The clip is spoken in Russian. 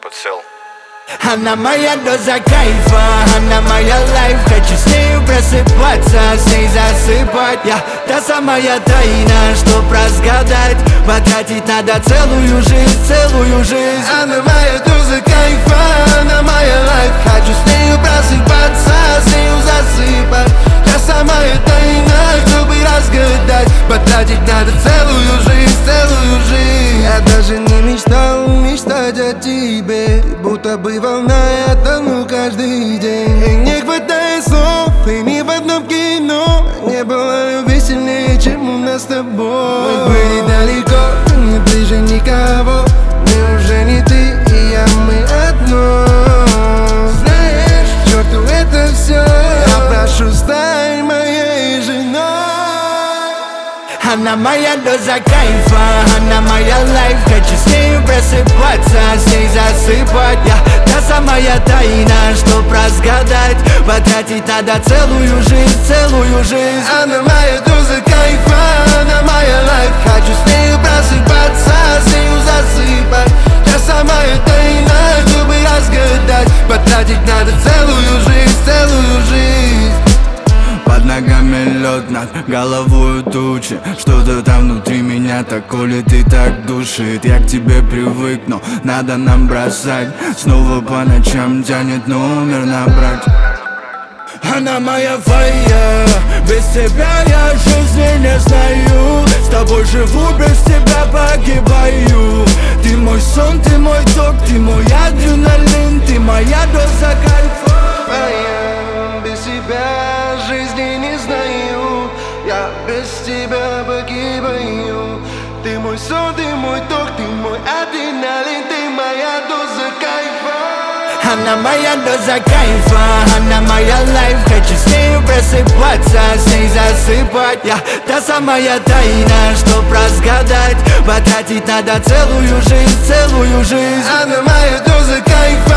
подсел. Она моя доза кайфа, она моя лайф. Хочу с нею просыпаться, с ней засыпать. Я та самая тайна, чтоб разгадать. Потратить надо целую жизнь, целую жизнь. Она моя доза кайфа, она моя лайф. Хочу с нею просыпаться, с нею засыпать. Та самая тайна, чтобы разгадать. Потратить надо целую жизнь, целую жизнь. Я даже не мечтал мечтать о тебе, будто бы волна, я тону каждый день. И не хватает слов, и ни в одном кино не было любви сильнее, чем у нас с тобой. Мы были далеко, не ближе никого. Мы уже не ты и я, мы одно. Знаешь, к черту это все, я прошу, стань моей женой. Она моя доза кайфа, она моя лайф. Хочу с нею просыпаться, с ней засыпать. Я та самая тайна, чтоб разгадать. Потратить надо целую жизнь, целую жизнь. Она моя доза кайфа, она моя лайф. Хочу с нею просыпаться, с нею засыпать. Та самая тайна, чтобы разгадать. Потратить надо целую жизнь, целую жизнь. Под ногами лед, над головой тучи. Что-то там внутри меня так колет и так душит. Я к тебе привык, но надо нам бросать. Снова по ночам тянет номер набрать. Она моя фая, без тебя я жизни не знаю. С тобой живу, без тебя погибаю. Ты мой сон, ты мой ток, ты мой адреналин. Ты моя доза кайфа. Без тебя жизни не знаю. Я без тебя погибаю. Ты мой сон, ты мой ток, ты мой адреналин. Ты моя доза кайфа. Она моя доза кайфа, она моя лайф. Хочу с нею просыпаться, с ней засыпать. Я та самая тайна, чтоб разгадать. Потратить надо целую жизнь, целую жизнь. Она моя доза кайфа.